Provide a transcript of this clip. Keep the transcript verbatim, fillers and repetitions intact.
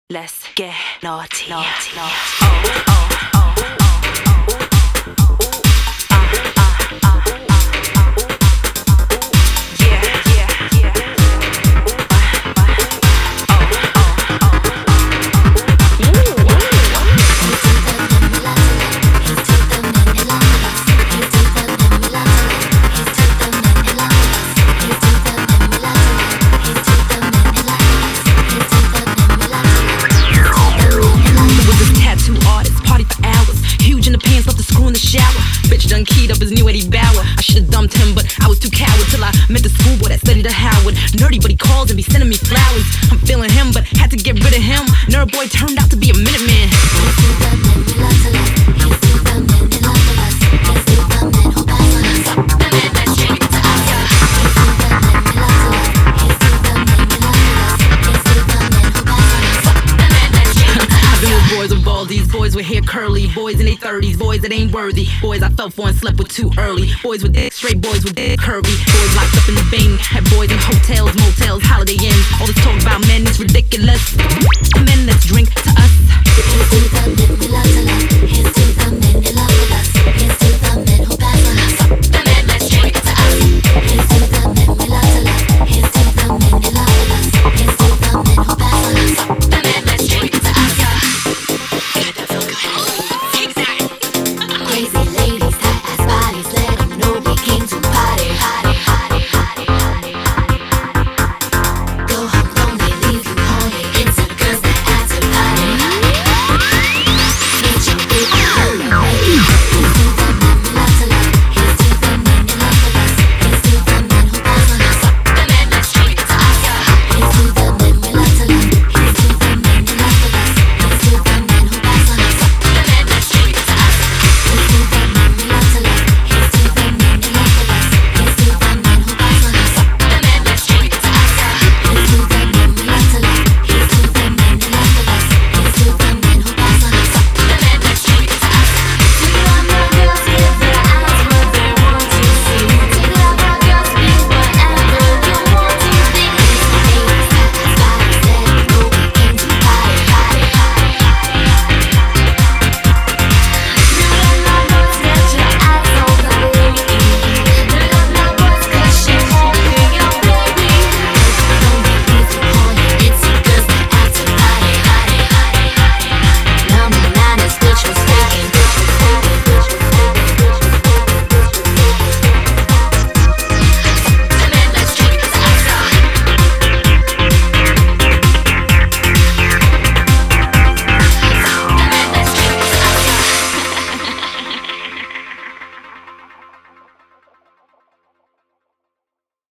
Let's get naughty, naughty, naughty. Oh, oh, oh, oh, oh, oh. Done keyed up his new Eddie Bauer. I should've dumped him, but I was too coward till I met the schoolboy that studied at Howard. Nerdy, but he calls and be sending me flowers. I'm feeling him, but had to get rid of him. Nerd boy turned out to be a minute man. Boys with baldies, boys with hair curly, boys in their thirties, boys that ain't worthy, boys I fell for and slept with too early, boys with dick, straight boys with dick curvy, boys locked up in the Bing, had boys in hotels, motels, Holiday Inns. All this talk about men is ridiculous.